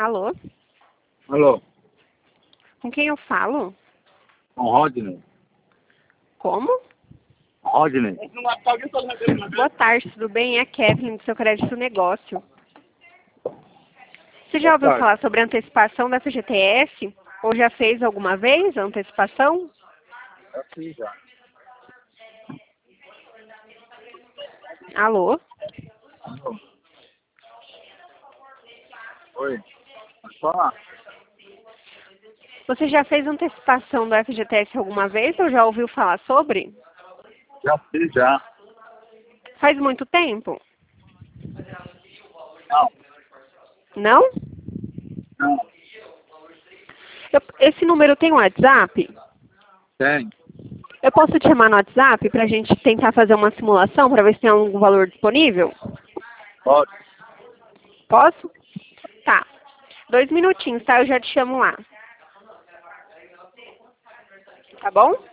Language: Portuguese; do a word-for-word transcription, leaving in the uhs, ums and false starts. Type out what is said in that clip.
Alô? Alô, Com quem eu falo? com Rodney. Como? Rodney. Boa tarde, tudo bem? É a Kevin do seu crédito negócio. Você já Boa ouviu tarde. falar sobre a antecipação da F G T S? Ou já fez alguma vez a antecipação? Já fiz já. Alô? Alô. Oi, pode falar? Você já fez antecipação do F G T S alguma vez ou já ouviu falar sobre? Já fiz já. Faz muito tempo? Não, Não? não, Eu- esse número tem WhatsApp? tem. Eu posso te chamar no WhatsApp para a gente tentar fazer uma simulação para ver se tem algum valor disponível? Pode. Posso? Tá. Dois minutinhos, tá? Eu já te chamo lá. Tá bom?